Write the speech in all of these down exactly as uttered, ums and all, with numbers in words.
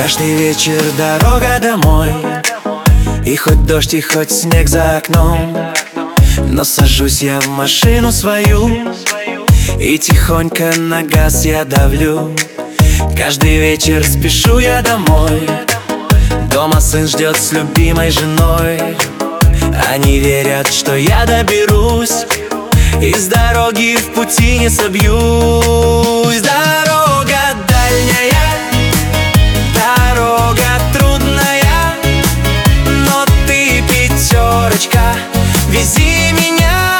Каждый вечер дорога домой, и хоть дождь, и хоть снег за окном, но сажусь я в машину свою и тихонько на газ я давлю. Каждый вечер спешу я домой. Дома сын ждет с любимой женой. Они верят, что я доберусь, и с дороги в пути не собьюсь. Дорога дальняя, дорога трудная, но ты пятерочка, вези меня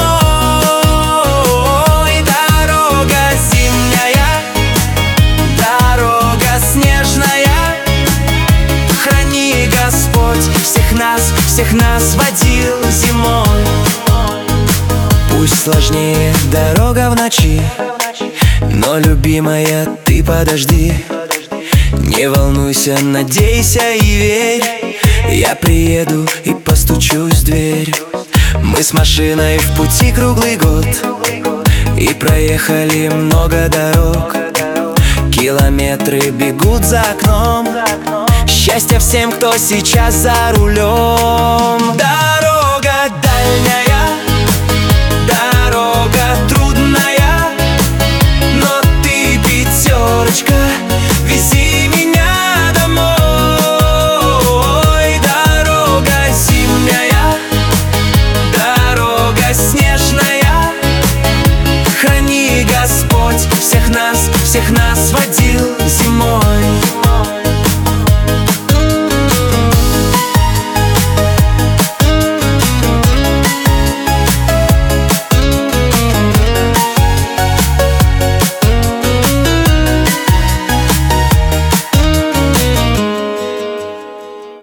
домой. Дорога зимняя, дорога снежная, храни Господь всех нас, всех нас водил зимой. Пусть сложнее дорога в ночи, но, любимая, ты подожди. Не волнуйся, надейся и верь, я приеду и постучусь в дверь. Мы с машиной в пути круглый год и проехали много дорог. Километры бегут за окном. Счастье всем, кто сейчас за рулем. Дорога дальняя,